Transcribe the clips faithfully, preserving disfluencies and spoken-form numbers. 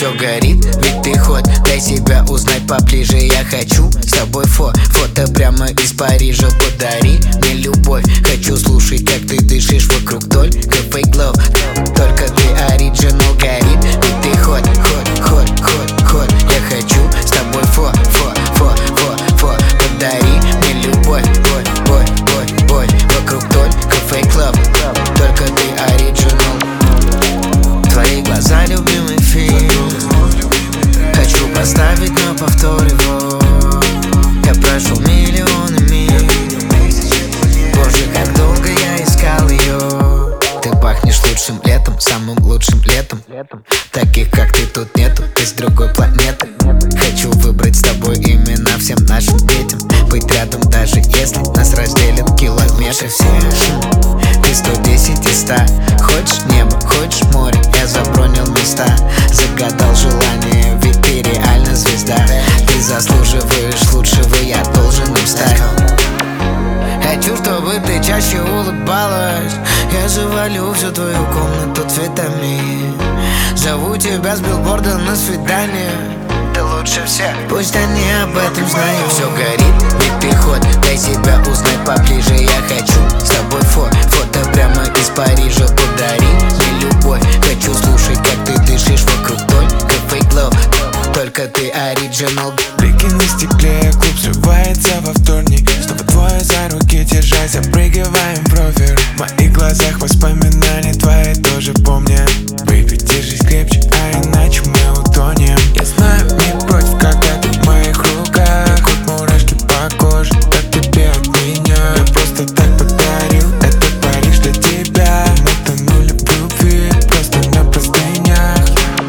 Все горит, ведь ты ход, дай себя узнать поближе. Я хочу с тобой фо, фото прямо из Парижа. Подари мне любовь, хочу слушать, как ты дышишь вокруг. Только fake love, только ты оригинал. Горит, ведь ты ход, ход, ход, ход, ход. Я хочу с тобой фо, фо, фо, фо, фо. Подари мне любовь, бой, бой, бой, бой. Вокруг только fake love, только ты оригинал. Твои глаза, любимый фильм, хочу поставить на повтор его. Я прошел миллионы миль, боже, как долго я искал ее. Ты пахнешь лучшим летом, самым лучшим летом. Таких как ты тут нету, ты с другой планеты. Хочу выбрать с тобой имена всем нашим детям. Быть рядом, даже если нас разделят километры все. Ты сто десять из ста. Хочешь небо, хочешь море, я забронил места. Загадал желание, ведь ты реально звезда. Ты заслуживаешь лучшего, я должен им стать. Хочу, чтобы ты чаще улыбалась. Я завалю всю твою комнату цветами. Зову тебя с билборда на свидание. Ты лучше всех, пусть они об этом знают. Все горит, ведь ты ход, дай себя узнать поближе. Я хочу с тобой фо, фото прямо из Парижа. Подари мне любовь, хочу слушать, как ты дышишь вокруг. Только fake love, только ты оригинал. Блики на стекле, клуб срывается во вторник. Снова двое за руки держась, запрыгиваем в ровер. В моих глазах воспоминания твои тоже помнят. Baby, держись крепче, а иначе мы утонем. Я знаю, не против, когда ты в моих руках. Хоть мурашки по коже, как тебе от меня. Я просто так подарил этот Париж для тебя. Мы тонули в любви, просто на простынях.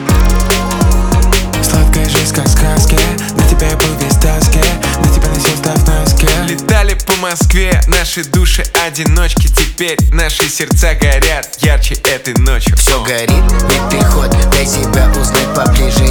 Сладкая жизнь, как в сказке. На тебя я был весь в тоске, на тебя носил, став на носке. Летали по Москве, наши души одиночки. Теперь наши сердца горят ярче этой ночью. Все горит, ведь ты ход, дай себя узнать поближе.